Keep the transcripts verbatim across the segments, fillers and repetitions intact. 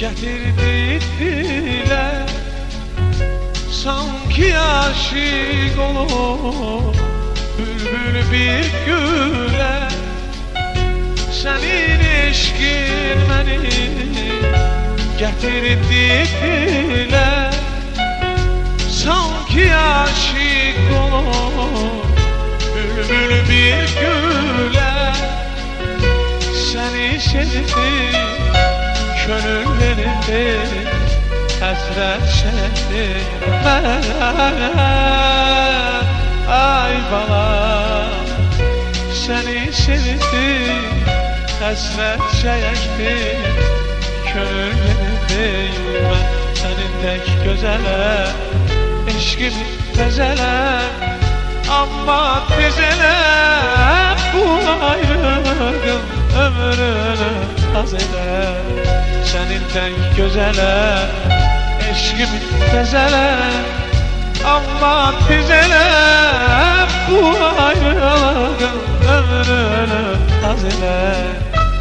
getirdi dile, sanki aşık olur bülbül bir güle. Senin eşkin beni getirdi dile, sanki aşık olur bülbül bir güle. Seni sevdim, gönül verildi, hasret çektim ben. Ay balam, seni sevdim, hasret çektim, gönül verildi ben. Senin tek gözele, eşkimi tezele, ama tezele bu ayrılığın ömrünü az eder. Senin tek gözele, eşkimi tezele, ama tezele bu ayrılığın ömrünü az eder.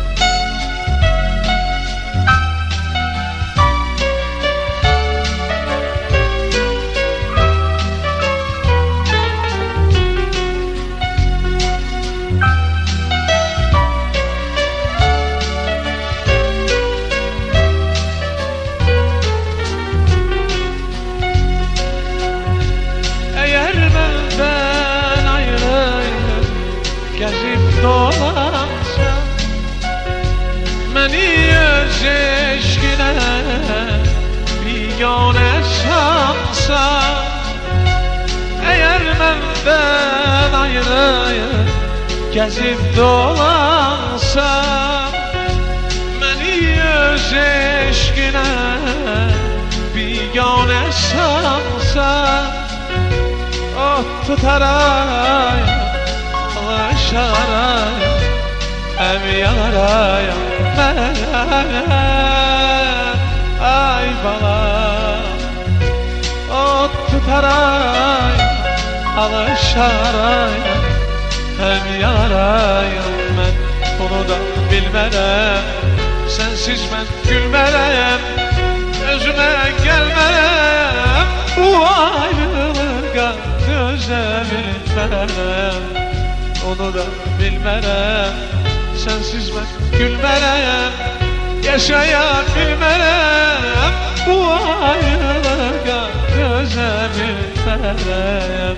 Gezip dolansam, beni öz eşkine bigane sansam. Eğer benden ayrıyım, gezip dolansam, beni öz eşkine bigane sansam. Ot tutarayım, şaraya, hem yaraya ben. Ay balam, ot tutaraya, alışaraya, hem yaraya ben. Onu da bilmerem, sensiz ben gülmerem, özüme gelmerem, bu ayrılığa göze bilmerem. Onu da bilmerem, sensiz ben gülmerem, yaşayabilmerem, bu ayrılığa göze bilmerem.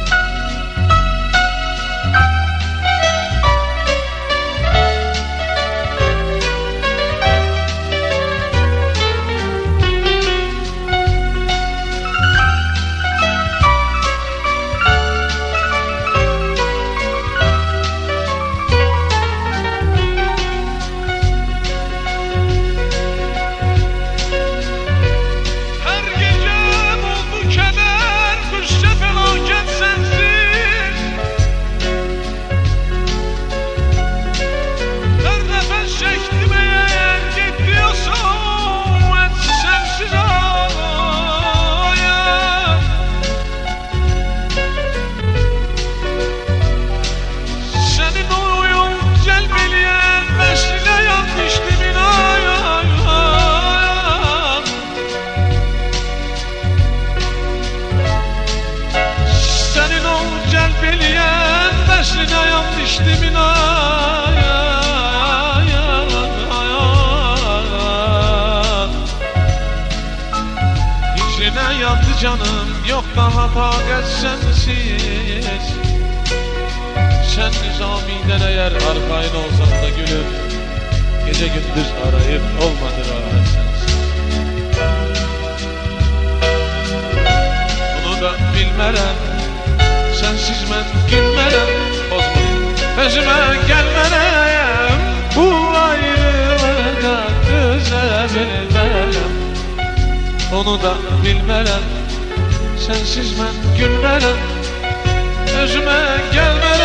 Hicrine yandı canım, yok daha takat sensiz. Sen nizamiden eğer arkayın olsan da gülüm, gece gündüz arayıp olmadı rahat sensiz. Bunu da bilmerem, sensiz ben gülmerem, bozma özüme gelmerem, bu ayrılığa göze bilmerem. Onu da bilmerem, sensiz ben gülmerem, özüme gelmerem.